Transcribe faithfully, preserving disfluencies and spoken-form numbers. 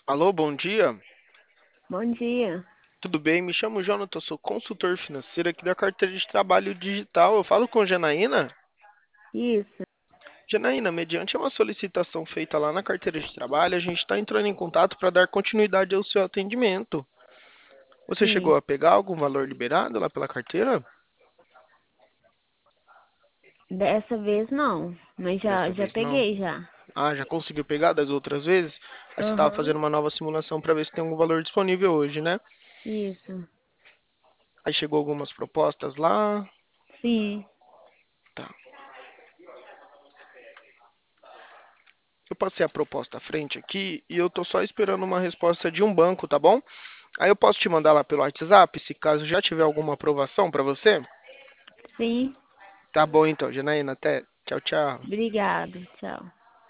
Alô, bom dia. Bom dia. Tudo bem? Me chamo Jonathan, sou consultor financeiro aqui da carteira de trabalho digital. Eu falo com Janaína. Isso, Janaína, mediante uma solicitação feita lá na carteira de trabalho, a gente está entrando em contato para dar continuidade ao seu atendimento. Você chegou sim. a pegar algum valor liberado lá pela carteira? Dessa vez não, mas já, Dessa já vez não. peguei já. Ah, já conseguiu pegar das outras vezes? Aí você estava Aham, fazendo uma nova simulação para ver se tem algum valor disponível hoje, né? isso. Aí chegou algumas propostas lá. Sim, Tá. Eu passei a proposta à frente aqui e eu tô só esperando uma resposta de um banco, tá bom? Aí eu posso te mandar lá pelo WhatsApp, se caso já tiver alguma aprovação para você? sim. Tá bom então, Janaína, até. Tchau, tchau. Obrigado. Tchau.